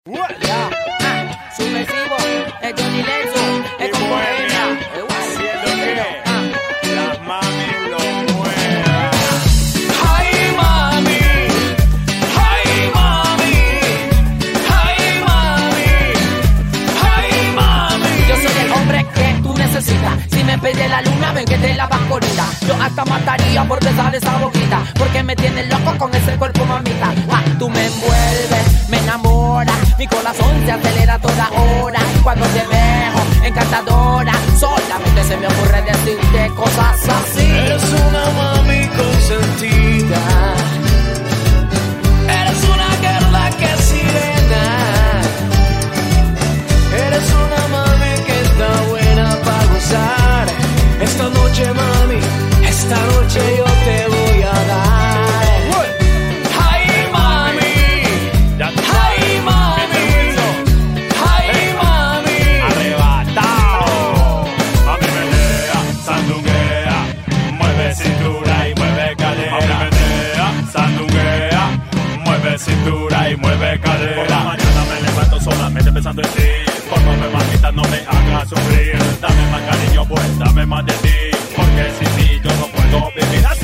Ya, subversivo, es Johnny Lenzo, es con Bohemia, haciendo que las mami lo muevan. Ay mami, ay mami, ay mami, ay mami. Yo soy el hombre que tú necesitas. Si me pide la luna, ven que te la vas corrida. Yo hasta mataría por besar esa boquita, porque me tienes loco con ese cuerpo, mamita. Tú me envuelves, me enamoras, mi corazón se acelera toda hora. Cuando te veo, encantadora, solamente se me ocurre decirte cosas así. Eres una mami consentida, Eres una guerra que es sirena. eres una mami que está buena para gozar. Esta noche, mami, esta noche yo te voy a dar. Ay mami, ay mami, ay mami. Arrebatado, mami menea, sandunguea, mueve cintura y mueve cadera. Mami menea, sandunguea, mueve cintura y mueve cadera. Por la mañana me levanto solamente pensando en ti. Pórmame, mamita, no me hagas sufrir. Dame más cariño, pues dame más de ti. Porque sin ti yo no puedo vivir así.